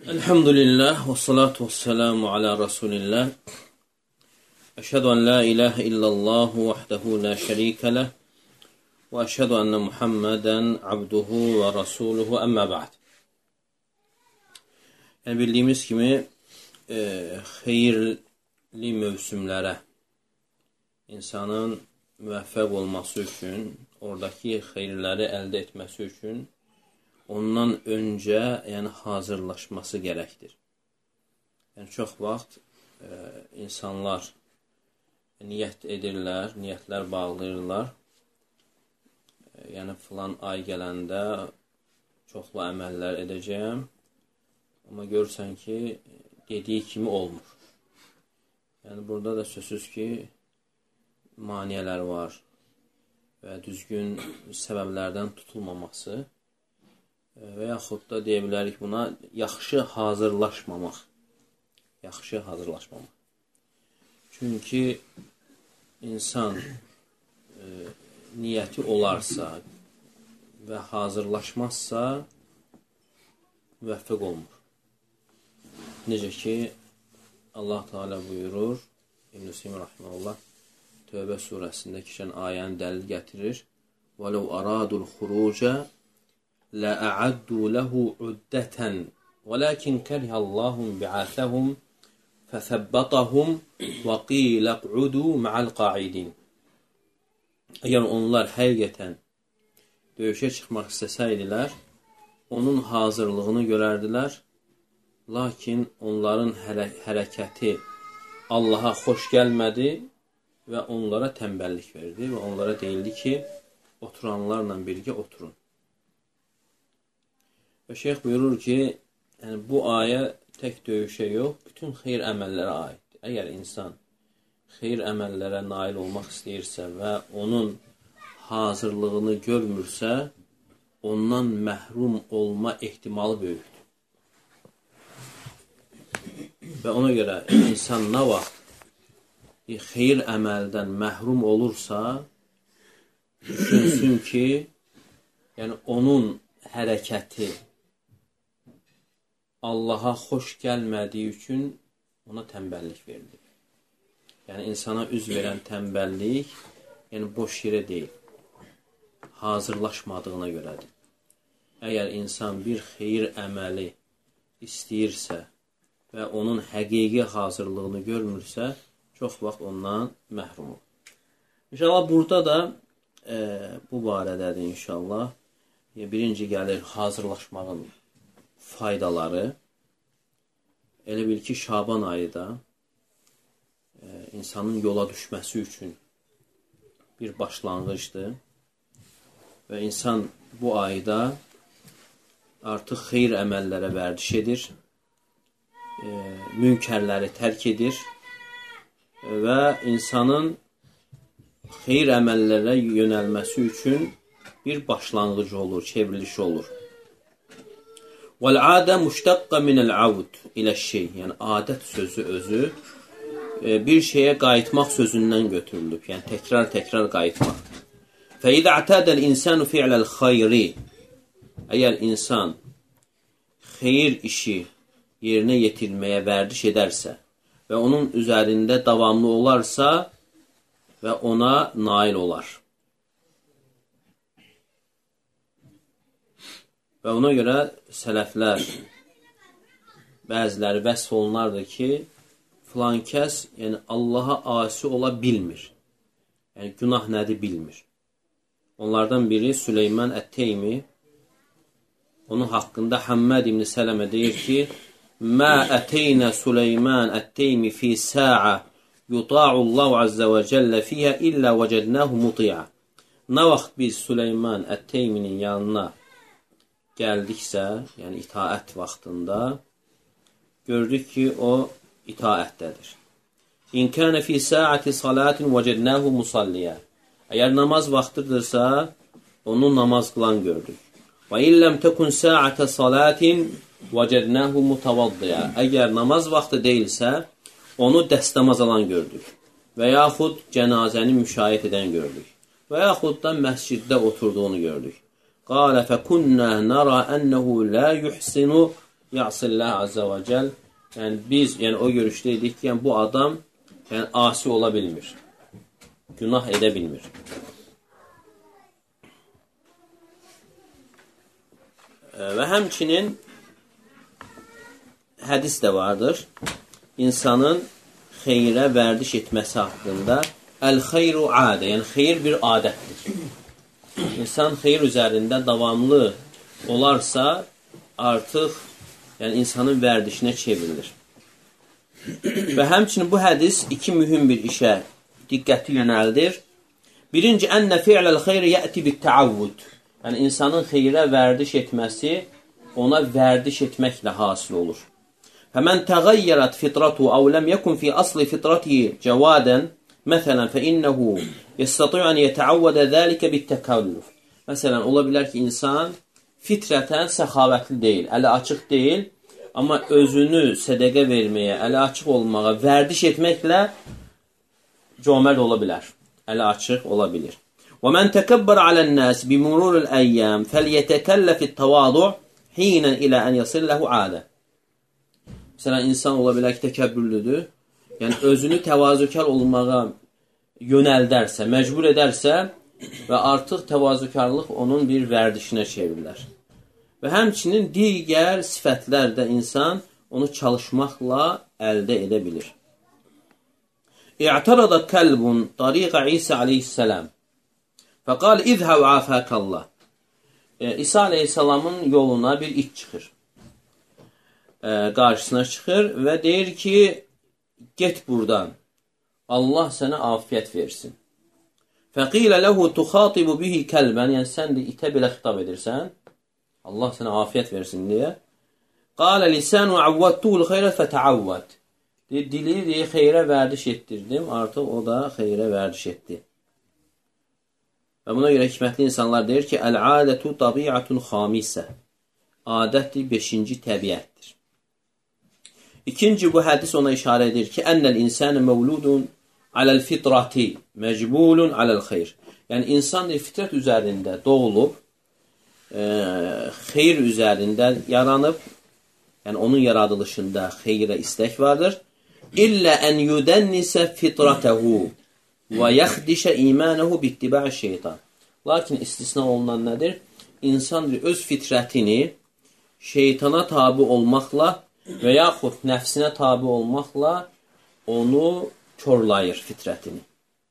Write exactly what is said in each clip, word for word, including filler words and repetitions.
Elhamdülillah və salatu və selamu alə Rasulillah. Əşhədu ən la ilahə illallahu vəhdəhu la şərikə ləh və əşhədu ənə Muhammədən abduhu və rasuluhu əmmə ba'd. Yəni, bildiyimiz kimi e, xeyirli mövsümlərə insanın müvəffəq olması üçün, oradakı xeyirləri əldə etməsi üçün ondan öncə, yəni hazırlaşması gərəkdir. Yəni, çox vaxt e, insanlar niyyət edirlər, niyyətlər bağlayırlar. E, yəni, filan ay gələndə çoxlu əməllər edəcəyəm. Amma görürsən ki, dediyi kimi olmur. Yəni, burada da sözsüz ki, maniyələr var və düzgün səbəblərdən tutulmaması və yaxud da deyə bilərik buna yaxşı hazırlaşmamaq. Yaxşı hazırlaşmamaq. Çünki insan e, niyyəti olarsa və hazırlaşmazsa müvəffəq olmur. Necə ki, Allah Teala buyurur, İbn-i Seymi Rahmanullah Tövbə surəsində keçən ayəni dəlil gətirir. وَلَوْ أَرَادُوا الْخُرُوجَ لَأَعَدُّوا لَهُ عُدَّةً وَلَكِنْ كَرِهَ اللَّهُ بِعَاثَهُمْ فَثَبَّطَهُمْ وَقِيلَ اقْعُدُوا مَعَ الْقَاعِدِينَ. Əgər onlar həqiqətən döyüşə çıxmaq istəsəydilər, onun hazırlığını görərdilər, lakin onların hərə hərəkəti Allaha xoş gəlmədi və onlara tənbəllik verdi və onlara deyildi ki, oturanlarla birgə oturun. Və şeyx buyurur ki, yəni, bu ayə tək döyüşə yox, bütün xeyir əməllərə aiddir. Əgər insan xeyir əməllərə nail olmaq istəyirsə və onun hazırlığını görmürsə, ondan məhrum olma ehtimalı böyükdür. Və ona görə insan nə vaxt xeyir əməldən məhrum olursa, düşünsün ki, yəni onun hərəkəti Allaha xoş gəlmədiyi üçün ona tənbəllik verilir. Yəni, insana üz verən tənbəllik, yəni boş yerə deyil, hazırlaşmadığına görədir. Əgər insan bir xeyir əməli istəyirsə və onun həqiqi hazırlığını görmürsə, çox vaxt ondan məhrum olur. İnşallah, burada da e, bu barədədir inşallah. Birinci gəlir hazırlaşmağın faydaları. Elə bil ki, Şaban ayı da e, insanın yola düşməsi üçün bir başlanğıcdır. Və insan bu ayda artıq xeyir əməllərə vərdiş edir, e, münkərləri tərk edir və insanın xeyir əməllərə yönəlməsi üçün bir başlanğıcı olur, çevrilişi olur. وَالْعَادَ مُشْتَقَّ مِنَ الْعَوْدِ إِلَى الشَّيْءِ. Yəni, adət sözü özü e, bir şeyə qayıtmaq sözündən götürülüb. Yəni, təkrar-təkrar qayıtmaq. فَإِذَا اعْتَادَ الْإِنسَانُ فِعْلَ الْخَيْرِ. Əgər insan xeyir işi yerinə yetirməyə vərdiş edərsə və onun üzərində davamlı olarsa və ona nail olar. Və ona görə sələflər bəziləri vəsf olunardır ki, filan kəs yəni, Allaha asi ola bilmir. Yəni, günah nədir bilmir. Onlardan biri Süleyman Ət-Teymi, onun haqqında Həmməd ibn Sələmə deyir ki, Mə ətəynə Süleyman Ət-Teymi fi sə'a yuta'ullahu azza və cəllə fiyhə illə vəcədnəhu muti'a. Nə vaxt biz Süleyman Ət-Teyminin yanına gəldiksə, yəni itaət vaxtında, gördük ki, o itaətdədir. İn kənə fi sə'əti salatin vəcədnəhu musalliyə. Əgər namaz vaxtıdırsa, onu namaz qılan gördük. Və illəm təkun sə'ətə salatin vəcədnəhu mutavaddiyə. Əgər namaz vaxtı deyilsə, onu dəstəmaz alan gördük. Və yaxud cənazəni müşahidə edən gördük. Və yaxud da məsciddə oturduğunu gördük. قال فكنا نرى أنه لا يحسن ya'sillah azza və cəl. Yəni biz, yəni o görüşdə idik ki, yəni bu adam yəni asi ola bilmir. Günah edə bilmir. Və həmçinin hədis də vardır. İnsanın xeyrə vərdiş etməsi haqqında əl-xeyru adə, yəni xeyr bir adətdir. İnsan xeyr üzərində davamlı olarsa, artıq yəni insanın vərdişinə çevrilir. Və həmçinin bu hədis iki mühüm bir işə diqqəti yönəldir. Birinci, ənnə fi'ləl xeyri yəti bit-təavvud. Yəni insanın xeyrə vərdiş etməsi ona vərdiş etməklə hasil olur. Fəmən təğəyyərət fitratu əv ləm yəkun fi asli fitratihi cəvadən məsələn fəinnəhu yəstəti'u ən yətəavvədə zəlikə bit-təkalluf. Məsələn, ola bilər ki, insan fitrətən səxavətli deyil, əli açıq deyil, amma özünü sədəqə verməyə, əli açıq olmağa, vərdiş etməklə cömərd ola bilər, əli açıq ola bilir. وَمَنْ تَكَبَّرَ عَلَى النَّاسِ بِمُرُورِ الْأَيَّامِ فَلْيَتَكَلَّفِ التَّوَاضُعِ حِينًا إِلَى أَنْ يَصِلْ لَهُ عَادَةً. Məsələn, insan ola bilər ki, təkəbbürlüdür, yəni özünü təvazökar olmağa yönəldərsə, məcbur edərsə və artıq təvazökarlıq onun bir vərdişinə çevirilər. Və həmçinin digər sifətlər də insan onu çalışmaqla əldə edə bilir. İ'tarada kəlbun tariqa İsa aleyhisselam fəqal izhəv afəkallah. İsa aleyhisselamın yoluna bir it çıxır. E, qarşısına çıxır və deyir ki, get buradan, Allah sənə afiyət versin. Fəqilə ləhu tuxatibu bihi kəlbən, yəni sən də itə belə xitab edirsən, Allah sənə afiyət versin deyə. Qalə lisanu avvadtuhul xeyrə fətəavvəd. Dili deyə xeyrə vərdiş etdirdim, artıq o da xeyrə vərdiş etdi. Və buna görə hikmətli insanlar deyir ki, əl-adətu tabiatun xamisə. Adətdir, beşinci təbiətdir. İkinci, bu hədis ona işarə edir ki, ənəl insanı məvludun aləl fitrati məcbulun aləl xeyr. Yəni, insan fitrət üzərində doğulub, e, xeyr üzərində yaranıb, yəni onun yaradılışında xeyrə istək vardır. İllə ən yudənnisə fitratəhu və yaxdişə imanəhu bittibə'i şeytan. Lakin istisna olunan nədir? İnsan öz fitrətini şeytana tabi olmaqla və yaxud nəfsinə tabi olmaqla onu körlayır fitrətini.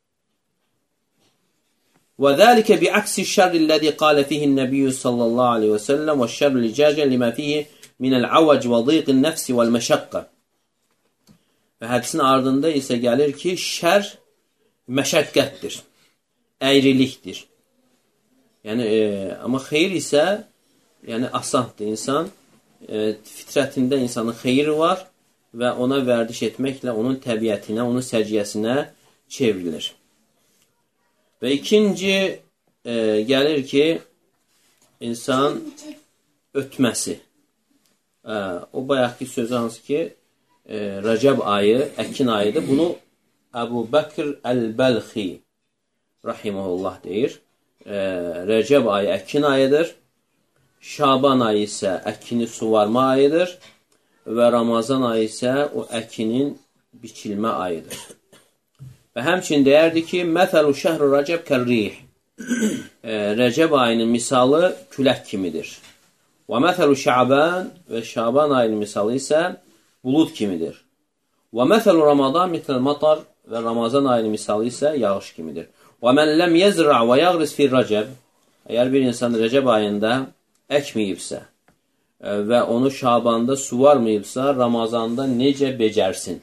Və zəlikə bi'aksi şərrilləzi qalə fihi'n-nəbiyyü sallallahu aleyhi və səlləm və şərrül icəcə limə fihi minəl-avac və dıqin nəfsi vəl-məşəqqə. Və hədisin ardında isə gəlir ki, şər məşəqqətdir, əyrilikdir. Yəni, e, amma xeyir isə yəni asandır. İnsan e, fitrətində insanın xeyri var və ona vərdiş etməklə onun təbiətinə, onun səciyyəsinə çevrilir. Və ikinci e, gəlir ki, insan ötməsi. E, o bayaqki sözü hansı ki, e, Rəcəb ayı, əkin ayıdır. Bunu Əbu Bəkr Əl-Bəlxi rahiməhullah deyir. E, Rəcəb ayı əkin ayıdır. Şaban ayı isə əkini suvarma ayıdır. Və Ramazan ayı isə o əkinin biçilmə ayıdır. Və həmçin deyərdi ki, Məsəlu şəhru Rəcəb kərrih. Rəcəb ayının misalı külək kimidir. Və məsəlu Şaban və Şaban ayının misalı isə bulud kimidir. Və məsəlu Ramazan mitləl matar və Ramazan ayının misalı isə yağış kimidir. Və mən ləm yəzra və yağris fil Rəcəb. Əgər bir insan Rəcəb ayında əkməyibsə və onu Şabanda suvarmayıbsa, Ramazanda necə becərsin?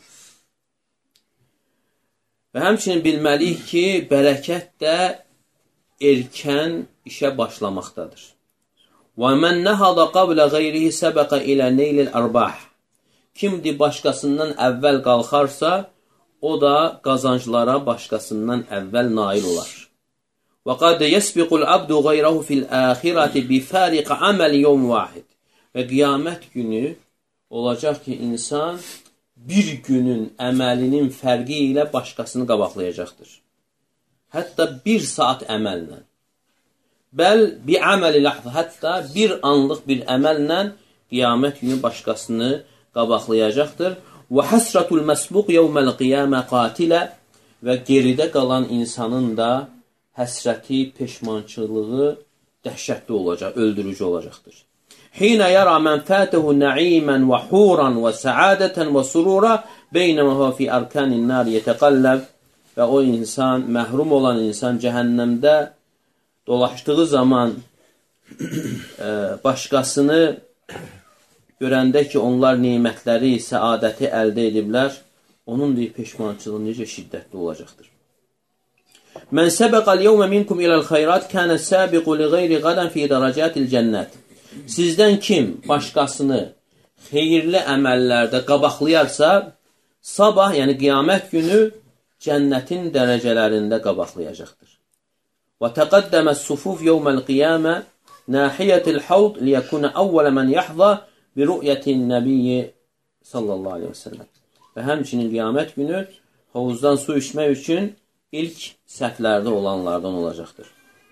Və həmçinin bilməliyik ki, bərəkət də erkən işə başlamaqdadır. وَمَنْ نَهَضَ قَبْلَ غَيْرِهِ سَبَقَ إِلَى نَيْلِ الْأَرْبَاحِ. Kimdir başqasından əvvəl qalxarsa, o da qazanclara başqasından əvvəl nail olar. وَقَدْ يَسْبِقُ الْعَبْدُ غَيْرَهُ فِي الْآخِرَةِ بِفَارِقَ عَمَلِ يَوْمِ وَاحِدٍ. Və qiyamət günü olacaq ki, insan bir günün əməlinin fərqi ilə başqasını qabaqlayacaqdır. Hətta bir saat əməllə. Bəl bi əməli ləhzə, hətta bir anlıq bir əməllə qiyamət günü başqasını qabaqlayacaqdır. Və həsratul məsbuq yevməl qiyamə qatilə və geridə qalan insanın da həsrəti, peşmançılığı dəhşətli olacaq, öldürücü olacaqdır. Hinə yara mən fətəhu nəimən və huran və səadətən və surura beynəmə fi arkanin nar yetəqalləb və o insan, məhrum olan insan cəhənnəmdə dolaşdığı zaman e, başqasını görəndə ki, onlar nemətləri, səadəti əldə ediblər, onun deyil peşmançılığı necə şiddətli olacaqdır. Mən səbəqəl yevmə minkum iləl xeyrat kənə səbiqu li qeyri qadən fi dərəcətil cənnət. Sizdən kim başqasını xeyirli əməllərdə qabaqlayarsa, sabah, yəni qiyamət günü cənnətin dərəcələrində qabaqlayacaqdır. Və təqəddəməs sufuf yevməl qiyamə nahiyyətil havd liyəkunə əvvələ mən yahza bi rü'yətin nəbiyyi sallallahu aleyhi və səlləm. Və həmçinin qiyamət günü hovuzdan su içmək üçün ilk səhvlərdə olanlardan olacaqdır.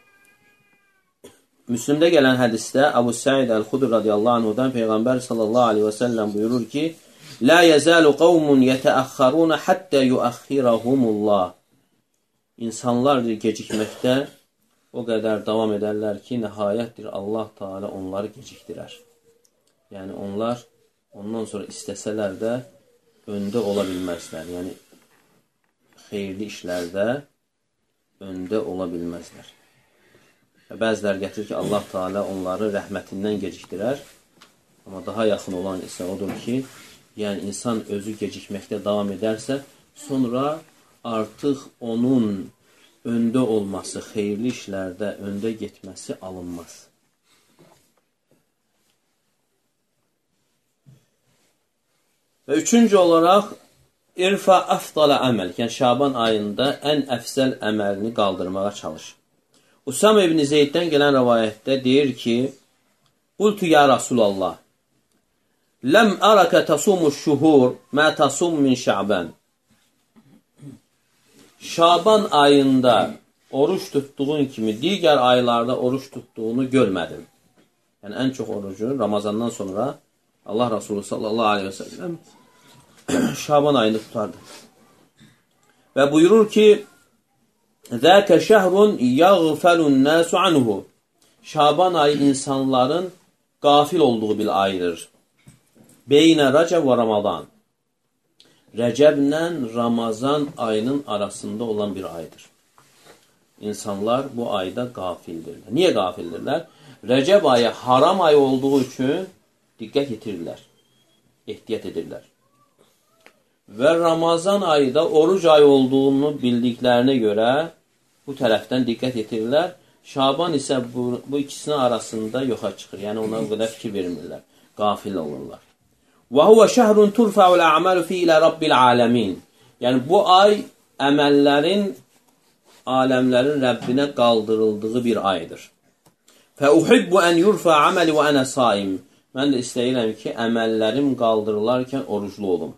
Müslimdə gələn hədisdə Əbu Səid Əl-Xudri radiyallahu anhudan Peyğəmbər sallallahu aleyhi və səlləm buyurur ki, Lə yəzəlu qavmun yətəəxxaruna həttə yuəxxirəhumullah. İnsanlar gecikməkdə o qədər davam edərlər ki, nəhayətdir Allah Teala onları gecikdirər. Yəni onlar ondan sonra istəsələr də öndə ola bilməzlər. Yəni xeyirli işlərdə öndə ola bilməzlər. Və bəzilər gətirir ki, Allah Teala onları rəhmətindən gecikdirər. Amma daha yaxın olan isə odur ki, yəni insan özü gecikməkdə davam edərsə, sonra artıq onun öndə olması, xeyirli işlərdə öndə getməsi alınmaz. Və üçüncü olaraq, İrfa əfdala əməl, yəni Şaban ayında ən əfsəl əməlini qaldırmağa çalış. Usam ibn Zeyddən gələn rəvayətdə deyir ki, Qultu ya Rasulallah, Ləm ərəkə tasumus şuhur, mə tasum min Şaban. Şaban ayında oruç tutduğun kimi digər aylarda oruç tutduğunu görmədim. Yəni ən çox orucu Ramazandan sonra Allah Resulü sallallahu aleyhi və səlləm Şaban ayında tutardı. Və buyurur ki, Zəkə şəhrun yəğfəlun nəsu anhu. Şaban ayı insanların qafil olduğu bir aydır. Beynə Rəcəb və Ramazan. Rəcəblə Ramazan ayının arasında olan bir aydır. İnsanlar bu ayda qafildirlər. Niyə qafildirlər? Rəcəb ayı haram ayı olduğu üçün diqqət yetirirlər, ehtiyat edirlər. Və Ramazan ayı da oruc ayı olduğunu bildiklərinə görə bu tərəfdən diqqət yetirirlər. Şaban isə bu, bu ikisinin arasında yoxa çıxır. Yəni ona o qədər fikir vermirlər. Qafil olurlar. Və huvə şəhrun turfəul əməlu fi ilə Rabbil aləmin. Yəni bu ay əməllərin, aləmlərin Rəbbinə qaldırıldığı bir aydır. Fəuhibbu ən yurfə əməli və ənə saim. Mən də istəyirəm ki, əməllərim qaldırılarkən oruclu olum.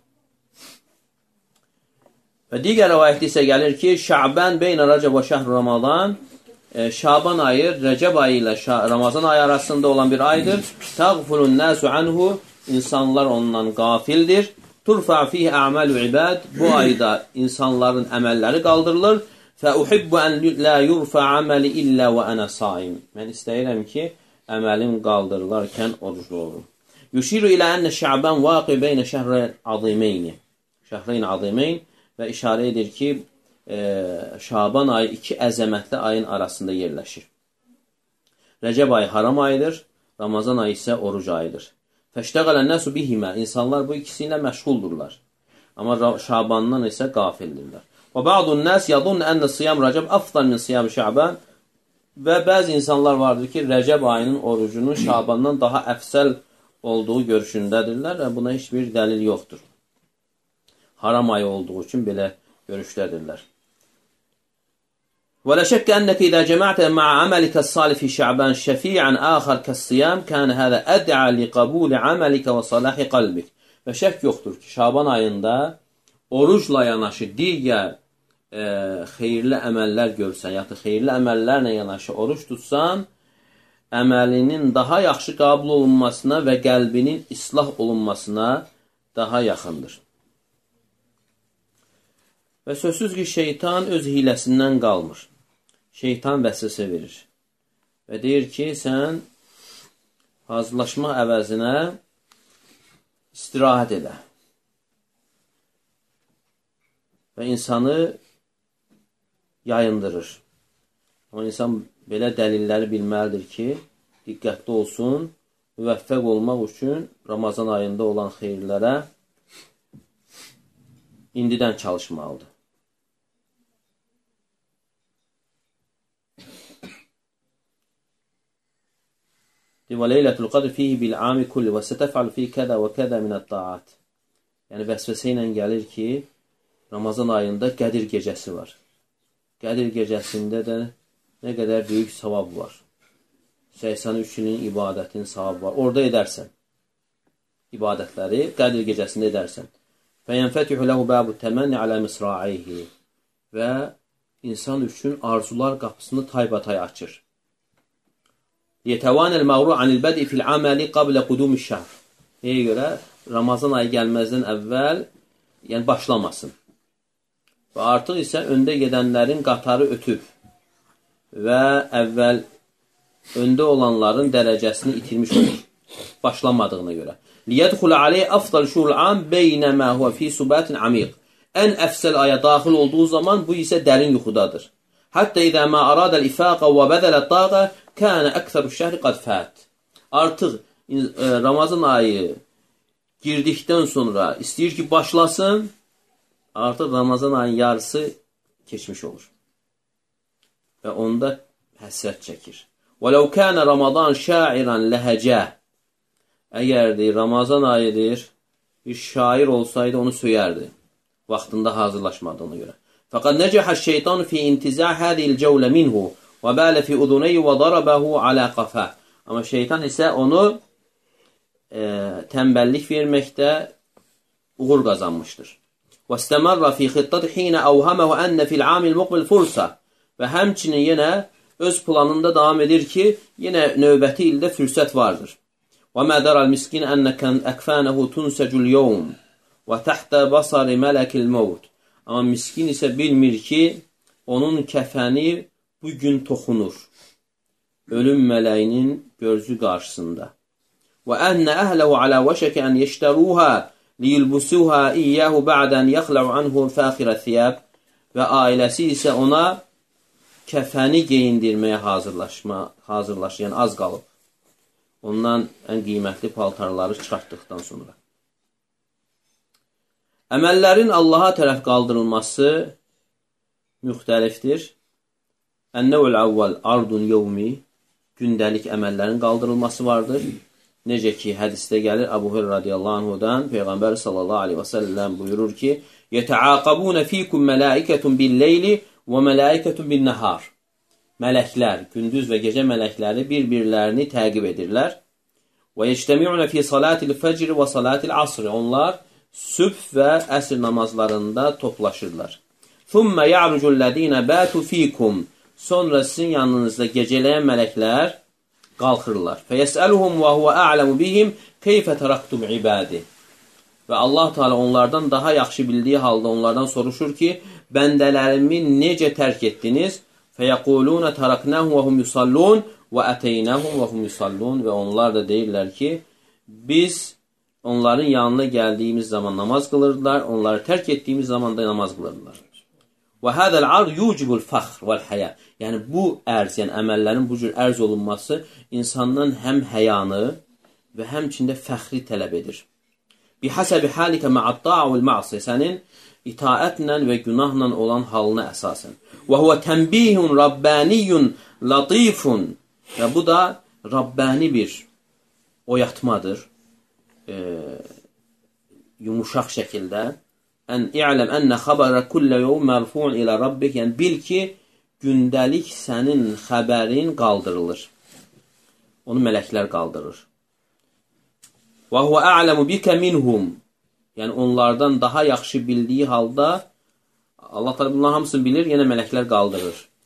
Və digər rəvayətdə isə gəlir ki, Şaban beynə Rəcəb və şəhr Ramazan, e, Şaban ayı Rəcəb ayı ilə Ramazan ayı arasında olan bir aydır. Təğfulun nəsu anhu, insanlar ondan qafildir. Turfa fihi a'malu ibad, bu ayda insanların əməlləri qaldırılır. Fəuhibbu ən la yurfa amali illə və ənə saim. Mən istəyirəm ki, əməlim qaldırılarkən oruclu olum. Yuşiru ilə ənə Şaban vaqi beynə şəhrin azimeyni. Şəhrin azimeyn. Və işarə edir ki, e, Şaban ayı iki əzəmətli ayın arasında yerləşir. Rəcəb ayı haram ayıdır, Ramazan ayı isə oruc ayıdır. Fəştəqələn nəsu bihimə, insanlar bu ikisi ilə məşğuldurlar. Amma Şabandan isə qafildirlər. Və bə'dun nəs yadun ənə siyam Rəcəb afdal min siyam Şaban. Və bəzi insanlar vardır ki, Rəcəb ayının orucunun Şabandan daha əfsəl olduğu görüşündədirlər və buna heç bir dəlil yoxdur. Haram ayı olduğu üçün belə görüşlədirlər. Və lə şəkkə ənəkə idə cəmətə ma'a əməlikə salih fi Şaban şəfi'ən əxər kəs-siyam kənə hədə əd'a li qəbuli əməlikə və salahi qalbik. Və şək yoxdur ki, Şaban ayında orucla yanaşı digər e, xeyirli əməllər görsən, ya da xeyirli əməllərlə yanaşı oruç tutsan, əməlinin daha yaxşı qəbul olunmasına və qəlbinin islah olunmasına daha yaxındır. Və sözsüz ki, şeytan öz hiləsindən qalmır. Şeytan vəsvəsə verir. Və deyir ki, sən hazırlaşmaq əvəzinə istirahət edə. Və insanı yayındırır. Amma insan belə dəlilləri bilməlidir ki, diqqətli olsun, müvəffəq olmaq üçün Ramazan ayında olan xeyirlərə indidən çalışmalıdır. Və leylətul qadr fihi bil ami kulli və sətəfəl fi kədə və kədə minət taat. Yəni, vəsvəsə ilə gəlir ki, Ramazan ayında Qədir gecəsi var. Qədir gecəsində də nə qədər böyük savab var. səksən üç ilin ibadətin savabı var. Orada edərsən. İbadətləri Qədir gecəsində edərsən. Fəyənfətihü ləhu bəbu təmənni alə misraihi. Və insan üçün arzular qapısını taybatay açır. Yetəvanəl məğru anil bədi fil aməli qablə qudumiş şəhr. Nəyə görə? Ramazan ayı gəlməzdən əvvəl, yəni başlamasın. Və artıq isə öndə gedənlərin qatarı ötüb və əvvəl öndə olanların dərəcəsini itirmiş olur. Başlamadığına görə. Liyədxulə aleyh afdal şuhul am beynəmə huvə fi subətin amiq. Ən əfsəl aya daxil olduğu zaman bu isə dərin yuxudadır. Hətta idə mə aradəl ifaqa və bədələt daqa kənə əksəru şəhri qad fət. Artıq Ramazan ayı girdikdən sonra istəyir ki, başlasın, artıq Ramazan ayının yarısı keçmiş olur. Və onda həsrət çəkir. وَلَوْ كَانَ رَمَضَانْ شَاعِرًا لَهَجَى. Əgər deyir, Ramazan ayıdır, bir şair olsaydı onu söyərdi. Vaxtında hazırlaşmadığına görə. فَقَدْ نَجَحَ الشَّيْطَانُ فِي اِنْتِزَعْ هَذِهِ الْجَوْلَ مِنْهُ وَبَالَ فِي اُذُنَيْهِ وَضَرَبَهُ عَلَى قَفَى. Amma şeytan isə onu e, tənbəllik verməkdə uğur qazanmışdır. وَاسْتَمَرَّ فِي خِطَّةِ حِينَ أَوْهَمَهُ أَنَّ فِي الْعَامِ الْمُقْبِلِ فُرْسَةً. Və həmçinin yenə öz planında davam edir ki, yenə növbəti ildə fürsət vardır. وَمَا دَرَ الْمِسْكِينَ أَنَّ أَكْفَانَهُ تُنْسَجُ الْيَوْمِ وَتَحْتَ بَصَرِ مَلَكِ الْمَوْتِ. Amma miskin isə bilmir ki, onun kəfəni bugün toxunur. Ölüm mələyinin gözü qarşısında. وَأَنَّ أَهْلَهُ عَلَى وَشَكَ أَنْ يَشْتَرُوهَا لِيُلْبُسُوهَا إِيَّهُ بَعْدَ أَنْ يَخْلَعُ عَنْهُ فَاخِرَ الثِّيَابِ. Və ailəsi isə ona kəfəni geyindirməyə hazırlaşma, hazırlaşır, yəni az qalıb. Ondan ən qiymətli paltarları çıxartdıqdan sonra. Əməllərin Allaha tərəf qaldırılması müxtəlifdir. Ən-nəv'ül əvvəl ardun yevmi, gündəlik əməllərin qaldırılması vardır. Necə ki, hədisdə gəlir Əbu Hüreyra radiyallahu anhudan Peyğəmbər sallallahu aleyhi və səlləm buyurur ki, yetəaqabunə fikum mələikətun bil-leyli və mələikətun bin-nəhar. Mələklər, gündüz və gecə mələkləri bir-birlərini təqib edirlər. Və yectəmi'unə fi salatil fəcr və salatil asr. Onlar sübh və əsr namazlarında toplaşırlar. Thumma ya'rucullezina batu fikum. Sonra sizin yanınızda gecələyən mələklər qalxırlar. Fəyəsəluhum və huvə a'lamu bihim keyfə təraqtum ibadi. Və Allah Teala onlardan daha yaxşı bildiyi halda onlardan soruşur ki, bəndələrimi necə tərk etdiniz? Fəyəquluna taraknahum və hum yusallun və əteynahum və hum yusallun. Və onlar da deyirlər ki, biz onların yanına gəldiyimiz zaman namaz qılırdılar, onları tərk etdiyimiz zaman da namaz qılırdılar. Və hədəl ard yucibul fəxr vəl həyə. Yəni bu ərz, yəni əməllərin bu cür ərz olunması insandan həm həyanı və həmçində fəxri tələb edir. Bihəsəbi halikə mə'at-ta'a vəl-ma'siyə. Sənin itaətlə və günahla olan halına əsasən. Və huvə tənbihun rabbaniyyun latifun. Və bu da Rabbani bir oyatmadır. E, yumuşaq şəkildə. Ən i'ləm ənə xəbərə kullə yevm mərfu'un ilə rabbik. Yəni bil ki, gündəlik sənin xəbərin qaldırılır. Onu mələklər qaldırır. Və huvə a'ləmu bikə minhum. Yəni onlardan daha yaxşı bildiyi halda Allah Teala bunların hamısını bilir, yenə mələklər qaldırır.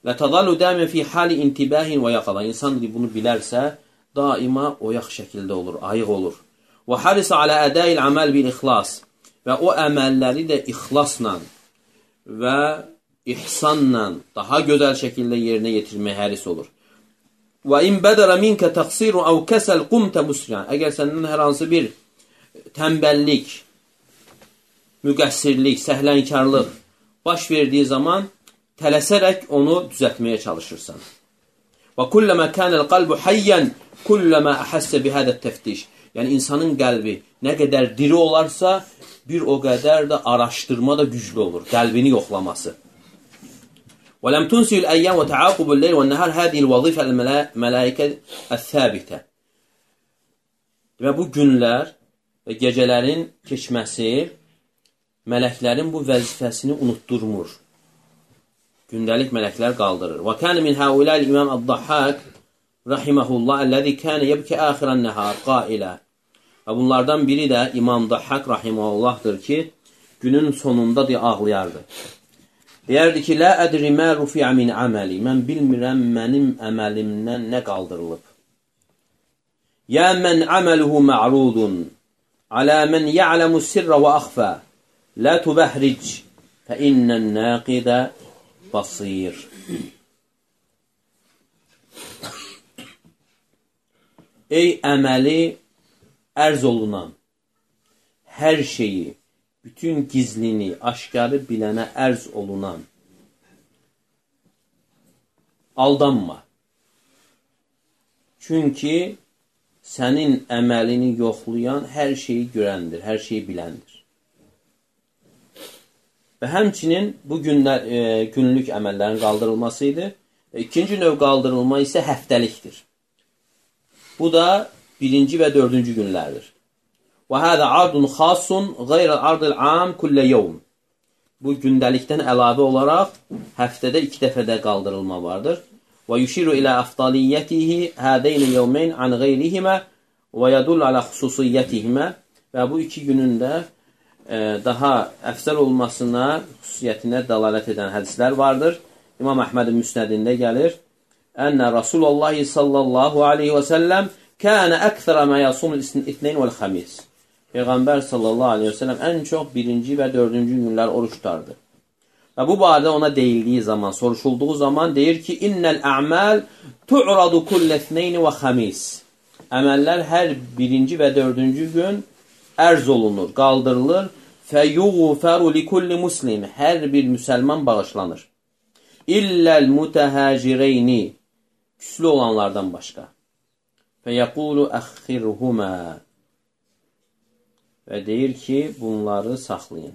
لَتَظَلُّ دَامٍ فِي حَالِ اِنْتِبَاهٍ وَيَقَضَى. İnsan bunu bilərsə, daima oyaq şəkildə olur, ayıq olur. وَحَرِسَ عَلَى أَدَاءِ الْعَمَلِ بِالْإِخْلَاصِ. Və o əməlləri də ixlasla və ihsanla daha gözəl şəkildə yerinə yetirməyə həris olur. وَاِنْ بَدَرَ مِنْكَ تَقْصِيرٌ اَوْ كَسَلْ قُمْتَ مُسْرِعًا. Əgər səndən hər hansı bir tənbəllik, müqəssirlik, səhlənkarlıq baş verdiyi zaman tələsərək onu düzəltməyə çalışırsan. وَكُلَّمَا كَانَ الْقَلْبُ حَيًّا كُلَّمَا أَحَسَّ بِهَذَا التَّفْتِشِ. Yəni, insanın qəlbi nə qədər diri olarsa, bir o qədər də araşdırma da güclü olur, qəlbini yoxlaması. وَلَمْ تُنْسِيُ الْأَيَّامِ وَتَعَاقُبُ اللَّيْلِ وَالنَّهَارِ هَذِهِ الْوَظِيفَةِ الْمَلَائِكَةِ الثَّابِتَةِ. Və bu günlər və gecələrin keçməsi mələklərin bu vəzifəsini unutturmur. Gündəlik mələklər qaldırır. وَكَانَ مِنْ هَؤُلَاءِ الْإِمَامِ الضَّحَّاكِ رَحِمَهُ اللّٰهِ الَّذِي كَانَ يَبْكِ آخِرَ النَّهَارِ قَائِلًا. Və bunlardan biri də İmam Dahhak rahimehullah'dır ki, günün sonunda deyə ağlayardı. Deyərdi ki, Lə ədri mə rufi'a min əməli. Mən bilmirəm mənim əməlimdən nə qaldırılıb. Yə mən əməluhu mə'rudun. Alə mən ya'ləmu sirrə və əxfə. Lə tubəhric. Fə innən nəqidə basir. Ey əməli ərz olunan, hər şeyi, bütün gizlini, aşkarı bilənə ərz olunan, aldanma. Çünki sənin əməlini yoxlayan hər şeyi görəndir, hər şeyi biləndir. Və həmçinin bu günlər, e, günlük əməllərin qaldırılması idi. E, ikinci növ qaldırılma isə həftəlikdir. Bu da birinci və dördüncü günlərdir. Və hədə ardun xasun qeyrəl ardil am kullə yevm. Bu gündəlikdən əlavə olaraq həftədə iki dəfədə qaldırılma vardır. Və yuşiru ilə əftaliyyətihi hədeyni yevmeyn an qeyrihimə və yədul alə xüsusiyyətihimə. Və bu iki günün də e, daha əfsəl olmasına, xüsusiyyətinə dəlalət edən hədislər vardır. İmam Əhmədin müsnədində gəlir. Ənə Rasulullah sallallahu aleyhi və səlləm kənə əksərə mə yasumul isneyn vəl xəmis. Peyğəmbər sallallahu aleyhi və səlləm ən çox birinci və dördüncü günlər oruç tutardı. Və bu barədə ona deyildiyi zaman, soruşulduğu zaman deyir ki, İnnəl ə'məl tu'radu kullətneyni və xəmis. Əməllər hər birinci və dördüncü gün ərz olunur, qaldırılır. Fəyuğfəru li kulli muslim. Hər bir müsəlman bağışlanır. İlləl mutəhəcireyni. Küslü olanlardan başqa. Fəyəqulu əxxirhumə. Və deyir ki, bunları saxlayın.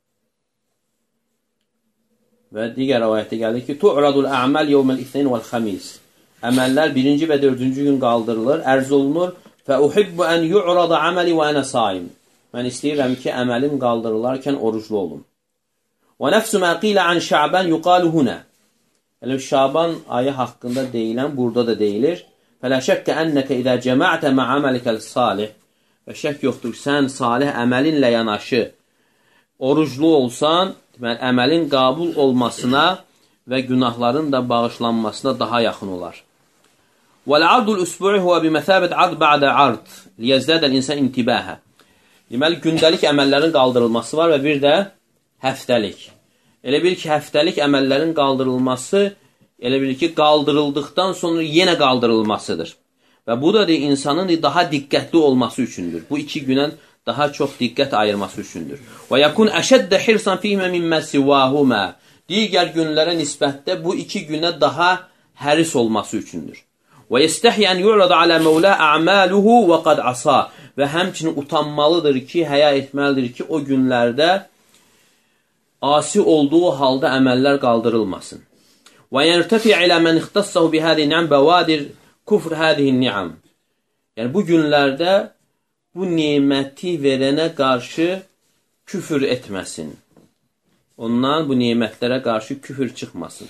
Və digər rəvayətdə gəlir ki, tu'radul ə'məl yevməl ithneyn vəl xəmis. Əməllər birinci və dördüncü gün qaldırılır, ərz olunur. Fə uhibbu ən yu'rada əməli və ənə saim. Mən istəyirəm ki, əməlim qaldırılarkən oruclu olun. Və nəfsü mə qilə ən şə'bən yuqalu hunə. Elə Şaban ayı haqqında deyilən burada da deyilir. Fələ şəkkə ənəkə idə cəmə'tə mə əməlikəl salih. Və şək yoxdur, sən salih əməlinlə yanaşı oruclu olsan, deməli, əməlin qabul olmasına və günahların da bağışlanmasına daha yaxın olar. Vəl-ardul üsbu'i huvə biməthəbət ard bə'də ard liyəzdədəl insan intibəhə. Deməli, gündəlik əməllərin qaldırılması var və bir də həftəlik. Elə bil ki, həftəlik əməllərin qaldırılması, elə bil ki, qaldırıldıqdan sonra yenə qaldırılmasıdır. Və bu da de, insanın de, daha diqqətli olması üçündür. Bu iki günə daha çox diqqət ayırması üçündür. Və yakun əşəddə hirsan fihmə mimmə sivahumə. Digər günlərə nisbətdə bu iki günə daha həris olması üçündür. Və yestəhiyyən yu'rada alə məvlə ə'məluhu və qad asa. Və həmçinin utanmalıdır ki, həya etməlidir ki, o günlərdə asi olduğu halda əməllər qaldırılmasın. Və yərtəfi ilə mən ixtassahu bihədi ni'am bəvadir kufr hədihin ni'am. Yəni, bu günlərdə bu neməti verənə qarşı küfür etməsin. Ondan bu nemətlərə qarşı küfür çıxmasın.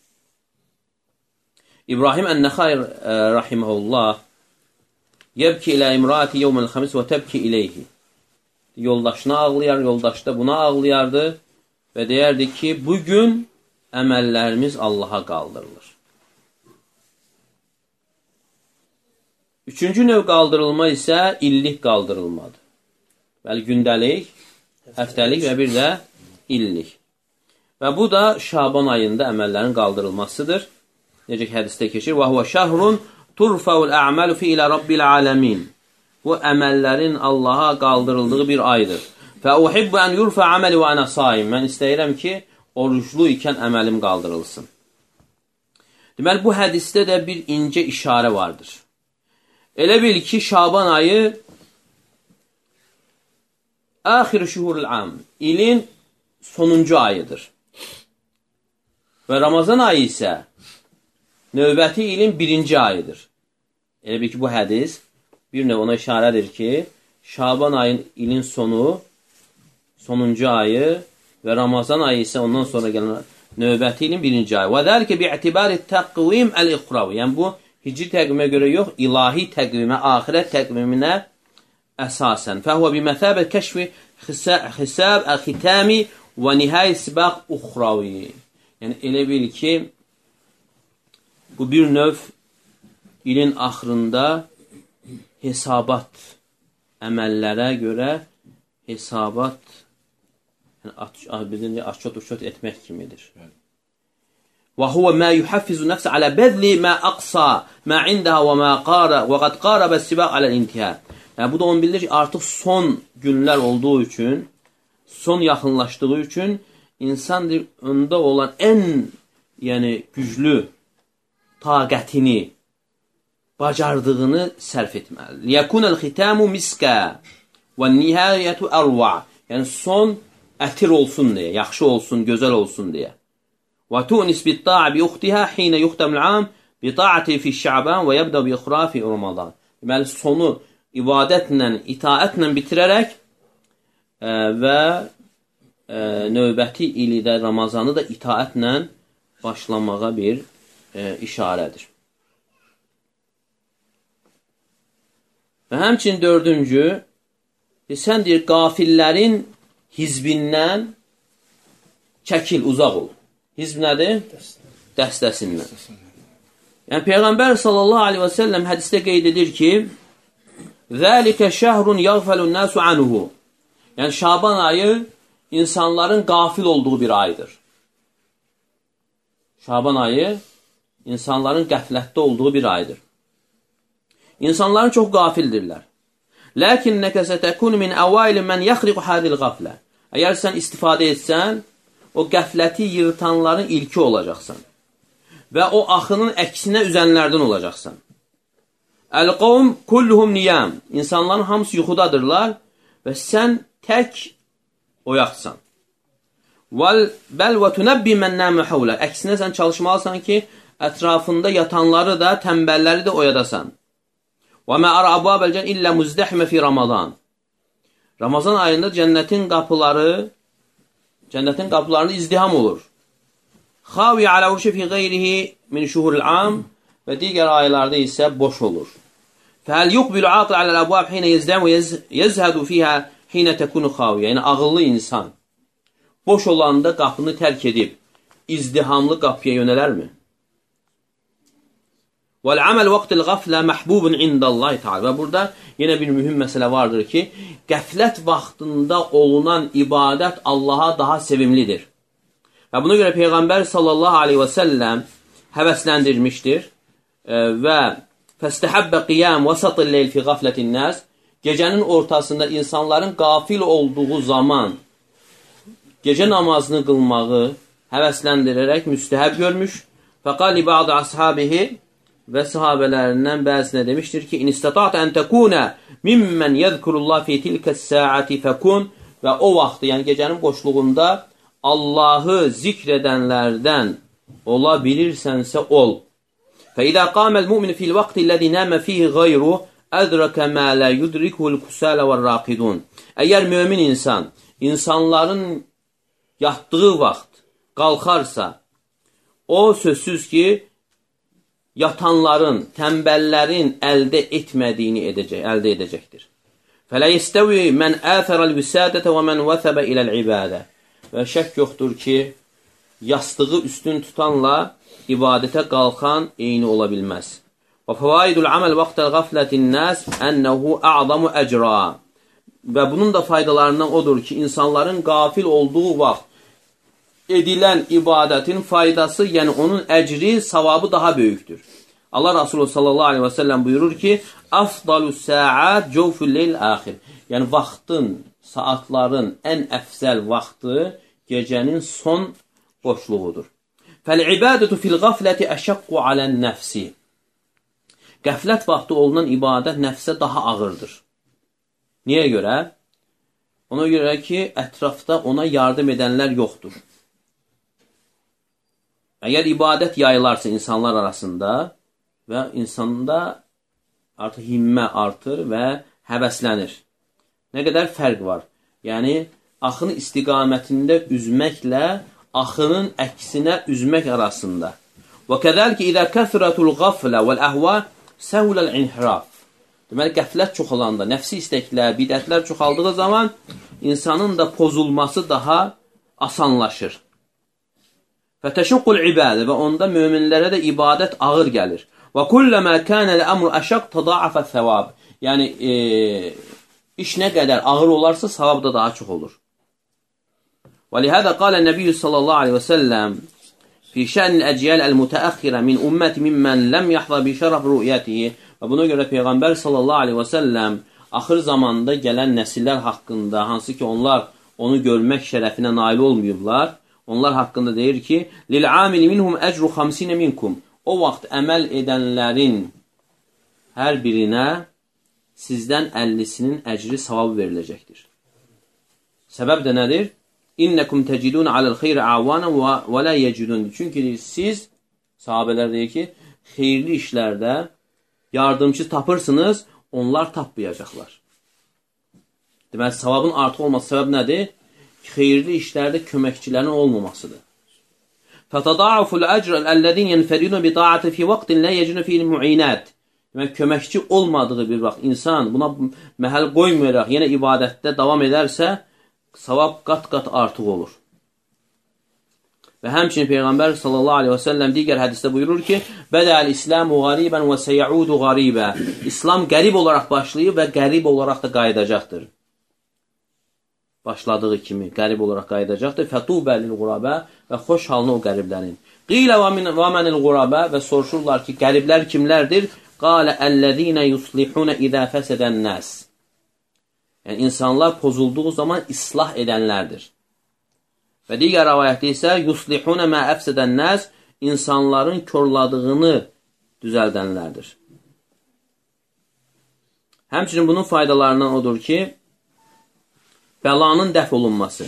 İbrahim Ən-Nəxai rahiməhullah yəbki ilə imraati yevməl xəmis və təbki iləyhi. Yoldaşına ağlayar, yoldaş da buna ağlayardı və deyərdi ki, bugün əməllərimiz Allaha qaldırılır. Üçüncü növ qaldırılma isə illik qaldırılmadır. Bəli, gündəlik, həftəlik və bir də illik. Və bu da Şaban ayında əməllərin qaldırılmasıdır. Necə ki, hədisdə keçir. وَهُوَ شَهْرٌ تُرْفَوُ الْأَعْمَلُ فِي إِلَى رَبِّ الْعَالَمِينَ. Bu əməllərin Allaha qaldırıldığı bir aydır. فَأُحِبُّ أَنْ يُرْفَ عَمَلِ وَأَنَا صَائِمٌ. Mən istəyirəm ki, oruclu ikən əməlim qaldırılsın. Deməli, bu hədisdə də bir incə işarə vardır. Elə bil ki, Şaban ayı Əxir-i şuhurul am, ilin sonuncu ayıdır. Və Ramazan ayı isə növbəti ilin birinci ayıdır. Elə bil ki, bu hədis bir növ ona işarədir ki, Şaban ayın ilin sonu, sonuncu ayı və Ramazan ayı isə ondan sonra gələn növbəti ilin birinci ayı. Və dəlikə bi'tibari təqvim əl-iqrav. Yəni, bu hicri təqvimə görə yox, ilahi təqvimə, axirət təqviminə əsasən. Fəhvə biməthəbət kəşfi xisab əl-xitami və nihayət sibaq uxravi. Yəni, elə bil ki, bu bir növ ilin axırında hesabat, əməllərə görə hesabat, yəni, aşçot-uçot etmək kimidir. Və huvə mə yuhaffizu nəfsə alə bədli mə aqsa mə indəhə və mə qara və qad qarabə sibaq aləl-intihə. Yəni, bu da onu bildir ki, artıq son günlər olduğu üçün, son yaxınlaşdığı üçün insan öndə olan ən yəni, güclü taqətini, bacardığını sərf etməlidir. Liyəkunəl xitəmu miskə və nihayətu ərva. Yəni, son ətir olsun deyə, yaxşı olsun, gözəl olsun deyə. Və tu'nis bit-ta'a bi uxtihə hinə yuxtamul am bi ta'ati fi şəban və yəbdə bi ixra fi Ramazan. Deməli, sonu ibadətlə, itaətlə bitirərək ə, və ə, növbəti ili də Ramazanı da itaətlə başlamağa bir ə, işarədir. Və həmçin dördüncü, sən deyir, qafillərin hizbindən çəkil, uzaq ol. Hizb nədir? Dəstəsindən. Yəni, Peyğəmbər sallallahu aleyhi və səlləm hədisdə qeyd edir ki, Zəlikə şəhrun yəğfəlun nəsu anuhu. Yəni, Şaban ayı insanların qafil olduğu bir aydır. Şaban ayı insanların qəflətdə olduğu bir aydır. İnsanların çox qafildirlər. Ləkinnəkə sətəkun min əvaili mən yəxriqu hədil qaflə. Əgər sən istifadə etsən, o qəfləti yırtanların ilki olacaqsan. Və o axının əksinə üzənlərdən olacaqsan. Əl-qavm kulluhum niyam. İnsanların hamısı yuxudadırlar və sən tək oyaqsan. Bəl və tunəbbi mən nəmə həvlə. Əksinə sən çalışmalısan ki, ətrafında yatanları da, təmbəlləri də oyadasan. Və mə ərə əbvəbəlcən illə muzdəhmə fi Ramazan. Ramazan ayında cənnətin qapıları, cənnətin qapılarında izdiham olur. Xavi alə urşi fi qeyrihi min şuhuril am və digər aylarda isə boş olur. Fəhəl yuqbilu aqil aləl əbvəb hinə yezdəm və yezhədu fiyhə hinə təkunu xaviyyə. Yəni, ağıllı insan boş olanda qapını tərk edib izdihamlı qapıya yönələrmi? Vəl-əməl vaqtil qaflə məhbubun indallahi ta'ala. Və burada yenə bir mühüm məsələ vardır ki, qəflət vaxtında olunan ibadət Allaha daha sevimlidir. Və buna görə Peyğəmbər sallallahu aleyhi və səlləm həvəsləndirmişdir və fəstəhəbbə qiyam vəsatil leyl fi qaflətin nəs, gecənin ortasında insanların qafil olduğu zaman gecə namazını qılmağı həvəsləndirərək müstəhəb görmüş. Fəqali bə'd əshabihi və sahabələrindən bəzisinə demişdir ki, İn istata'ta ən təkunə mimmən yəzkurullah fi tilkəs səati fəkun. Və o vaxtı, yəni gecənin boşluğunda Allahı zikr edənlərdən ola bilirsənsə ol. Fəidə qaməl mümin fil vaxti ləzi nəmə fihi qayru ədrəkə mə lə yudrikul kusələ və raqidun. Əgər mümin insan, insanların yatdığı vaxt qalxarsa, o sözsüz ki, yatanların, təmbəllərin əldə etmədiyini edəcək, əldə edəcəkdir. Fələ yəstəvi mən əthərəl vüsədətə və mən vəthəbə iləl ibadə. Və şək yoxdur ki, yastığı üstün tutanla ibadətə qalxan eyni ola bilməz. Və fəvaidul aməl vaxtəl qaflətin nəs ənəhu a'zamu əcra. Və bunun da faydalarından odur ki, insanların qafil olduğu vaxt edilən ibadətin faydası, yəni onun əcri, savabı daha böyükdür. Allah Rasulü sallallahu aleyhi və səlləm buyurur ki, Afdalus səat cəvfül leyl axir. Yəni, vaxtın, saatların ən əfzəl vaxtı gecənin son boşluğudur. Fəl-ibadətu fil-qafləti əşəqqu alən nəfsi. Qəflət vaxtı olunan ibadət nəfsə daha ağırdır. Niyə görə? Ona görə ki, ətrafda ona yardım edənlər yoxdur. Əgər ibadət yayılarsa insanlar arasında və insanda artıq himmə artır və həvəslənir. Nə qədər fərq var? Yəni, axının istiqamətində üzməklə axının əksinə üzmək arasında. Və kədəl ki, idə kəthratul qaflə vəl-əhva səhuləl-inhiraf. Deməli, qəflət çoxalanda, nəfsi istəklər, bidətlər çoxaldığı zaman insanın da pozulması daha asanlaşır. Fətəşuqqul ibadə və onda möminlərə də ibadət ağır gəlir. Və kulləmə kənəl əmru əşəq təda'afə səvab. Yəni, e, iş nə qədər ağır olarsa, savab da daha çox olur. Və lihədə qalə Nəbiyyü sallallahu aleyhi və səlləm fi şənil əciyəl əl-mütəəxirə min ümməti mimmən ləm yaxza bi şərəf rüyətihi. Və buna görə Peyğəmbər sallallahu aleyhi və səlləm axır zamanda gələn nəsillər haqqında, hansı ki onlar onu görmək şərəfinə nail olmayıblar, onlar haqqında deyir ki, lil-amili minhum əcru xamsinə minkum. O vaxt əməl edənlərin hər birinə sizdən əllisinin əcri savabı veriləcəkdir. Səbəb də nədir? İnnəkum təcidun aləl xeyri avanə və lə yecidun. Çünki siz, sahabələr deyir ki, xeyirli işlərdə yardımcı tapırsınız, onlar tapmayacaqlar. Deməli, savabın artıq olması səbəb nədir? Xeyirli işlərdə köməkçilərin olmamasıdır. Fətəda'uful əcrəl əlləzin yənfəridun bi ta'ati fi vaqtin la yecinu fi'l mu'inat. Demək, köməkçi olmadığı bir vaxt insan buna məhəl qoymayaraq yenə ibadətdə davam edərsə, savab qat-qat artıq olur. Və həmçinin Peyğəmbər sallallahu aleyhi və səlləm digər hədisdə buyurur ki, Bədəl İslamu qaribən və səyəudu qaribə. İslam qərib olaraq başlayıb və qərib olaraq da qayıdacaqdır. Başladığı kimi qərib olaraq qayıdacaqdır. Fətubə lil-qurabə və xoş halına o qəriblərin. Qilə və mənil-qurabə və soruşurlar ki, qəriblər kimlərdir? Qalə əlləzinə yuslihunə idə fəsədən nəs. Yəni, insanlar pozulduğu zaman islah edənlərdir. Və digər rəvayətdə isə yuslihunə mə əfsədən nəs, insanların körladığını düzəldənlərdir. Həmçinin bunun faydalarından odur ki, bəlanın dəf olunması.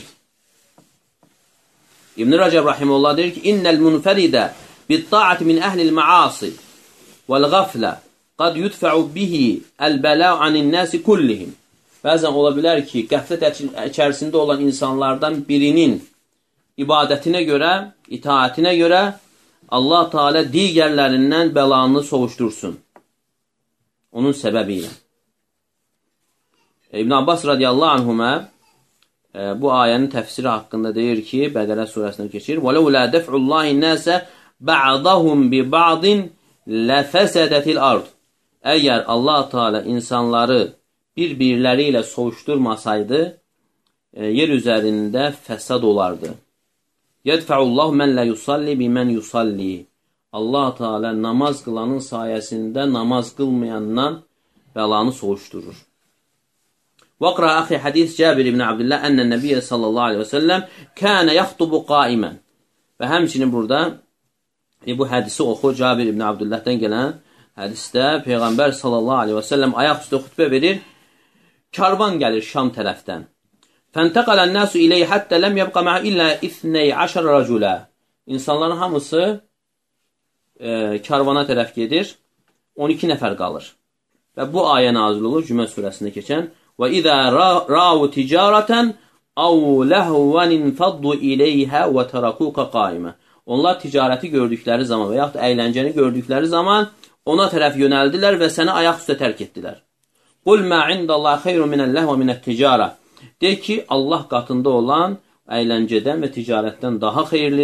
İbn-i Rəcəb Rahimullah deyir ki, İnnəl munfəridə bid-ta'ati min əhlil məasi vəl-ğaflə qad yudfəu bihi əl-bələ anin nəsi kullihim. Bəzən ola bilər ki, qəflət içərisində olan insanlardan birinin ibadətinə görə, itaətinə görə Allah Teala digərlərindən bəlanı soğuşdursun. Onun səbəbi ilə. İbn Abbas radiyallahu anhumə bu ayənin təfsiri haqqında deyir ki, Bəqərə surəsində keçir. وَلَوْلَا دَفْعُ اللّٰهِ النَّاسَ بَعْضَهُمْ بِبَعْضٍ لَفَسَدَتِ الْأَرْضِ. Əgər Allah Teala insanları bir-birləri ilə soğuşdurmasaydı, yer üzərində fəsad olardı. يَدْفَعُ مَنْ لَا يُصَلِّ بِمَنْ يُصَلِّ. Allah Teala namaz qılanın sayəsində namaz qılmayandan bəlanı soğuşdurur. وَقْرَى أَخِي حَدِيث Cəbir ibn Abdillah أَنَّ النَّبِيَّ sallallahu aleyhi və səlləm كَانَ يَخْطُبُ قَائِمًا. Və həmçinin burada e, bu hədisi oxu, Cəbir ibn Abdillah'dan gələn hədisdə Peyğəmbər sallallahu aleyhi və səlləm ayaq üstə xütbə verir, karvan gəlir Şam tərəfdən. فَانْتَقَلَ النَّاسُ إِلَيْهِ حَتَّى لَمْ يَبْقَ مَعَ إِلَّا اِثْنَيْ عَشَرَ رَجُولًا. İnsanların hamısı e, karvana tərəf gedir, on iki nəfər qalır. Və bu ayə nazil olur Cümə surəsində keçən وَإِذَا رَاوُ تِجَارَةً أَوْ لَهْوًا انْفَضُّ إِلَيْهَا وَتَرَكُوكَ قَائِمًا. Onlar ticarəti gördükləri zaman və yaxud əyləncəni gördükləri zaman ona tərəf yönəldilər və səni ayaq üstə tərk etdilər. قُلْ مَا عِنْدَ اللّٰهِ خَيْرٌ مِنَ اللَّهْوَ مِنَ التِّجَارَةِ. De ki, Allah qatında olan əyləncədən və ticarətdən daha xeyirlidir.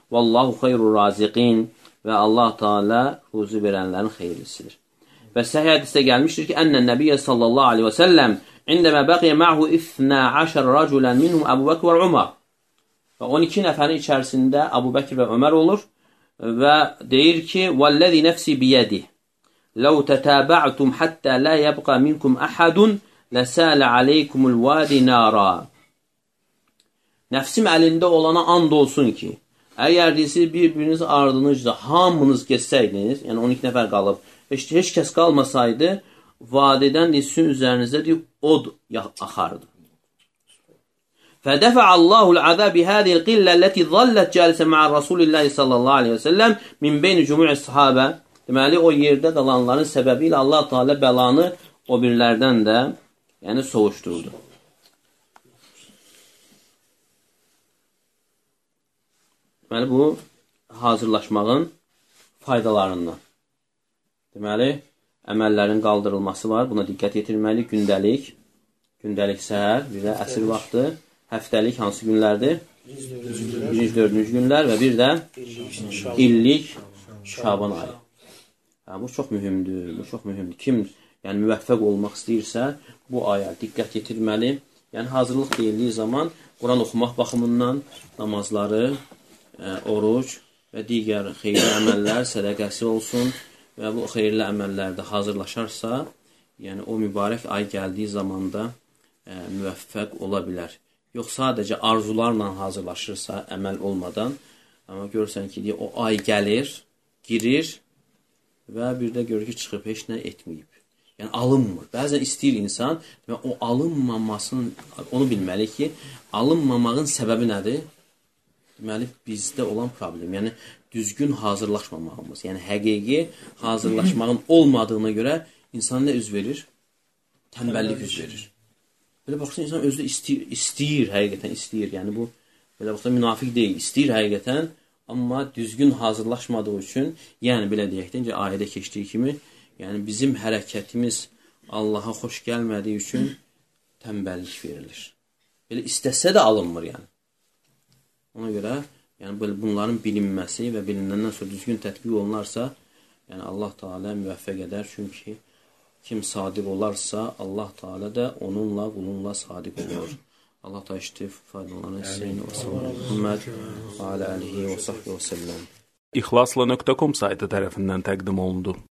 Vallahu xeyrur raziqin və Allah Teala ruzi verənlərin xeyirlisidir. Və səhih hədisdə gəlmişdir ki, ənnən Nəbiyyə sallallahu aleyhi və səlləm indəmə bəqiyə ma'hu ithnə əşər rəculən minhum Əbu Bəkr və Umar. Və on iki nəfərin içərisində Əbu Bəkr və Ömər olur və deyir ki, vəlləzi nəfsi biyədih, ləv tətəbə'tum həttə lə yəbqə minkum əhədun ləsələ aleykumul vadi nara. Nəfsim əlində olana and olsun ki, əgər siz bir-biriniz ardınızca hamınız geçsəydiniz, yəni on iki nəfər qalıb, heç, heç kəs qalmasaydı, vadidən sizin üzərinizdə deyib, od axardı. فَدَفَعَ اللّٰهُ الْعَذَابِ بِهَذِهِ الْقِلَّةِ الَّتِي ظَلَّتْ جَالِسًا مَعَ رَسُولِ اللّٰهِ sallallahu aleyhi və səlləm min beyni cumu'i sahabə. Deməli, o yerdə qalanların səbəbi ilə Allah Teala bəlanı o birlərdən də yəni soğuşdurdu. Deməli, bu hazırlaşmağın faydalarından. Deməli, əməllərin qaldırılması var. Buna diqqət yetirməli. Gündəlik, gündəlik səhər, bir də əsr vaxtı, həftəlik hansı günlərdir? Birinci, dördüncü günlər və bir də illik Şaban ayı. Yəni, bu çox mühümdür, bu çox mühümdür. Kim yəni, müvəffəq olmaq istəyirsə, bu aya diqqət yetirməli. Yəni, hazırlıq deyildiyi zaman Quran oxumaq baxımından namazları, ə, oruc və digər xeyirli əməllər, sədəqəsi olsun və bu xeyirli əməllərdə hazırlaşarsa, yəni o mübarək ay gəldiyi zamanda ə, müvəffəq ola bilər. Yox, sadəcə arzularla hazırlaşırsa, əməl olmadan, amma görürsən ki, o ay gəlir, girir və bir də görür ki, çıxıb, heç nə etməyib. Yəni, alınmır. Bəzən istəyir insan və o alınmamasını, onu bilməli ki, alınmamağın səbəbi nədir? Deməli, bizdə olan problem, yəni düzgün hazırlaşmamağımız, yəni həqiqi hazırlaşmağın olmadığına görə insan nə üz verir? Tənbəllik üz verir. Belə baxırsan, insan özü istəyir, istəyir, həqiqətən istəyir. Yəni, bu, belə baxırsan, münafiq deyil, istəyir həqiqətən, amma düzgün hazırlaşmadığı üçün, yəni, belə deyək də, ayədə keçdiyi kimi, yəni, bizim hərəkətimiz Allaha xoş gəlmədiyi üçün tənbəllik verilir. Belə istəsə də alınmır, yəni. Ona görə, yəni, böyle bunların bilinməsi və bilindən sonra düzgün tətbiq olunarsa, yəni, Allah Teala müvəffəq edər, çünki kim sadiq olarsa, Allah Teala da onunla, qulunla sadiq olur. Allah Teala işitib, faydalarını etsin. Və sallallahu Muhammed və alə alihi və sahbihi və səlləm. İxlasla nöqtə com saytı tərəfindən təqdim olundu.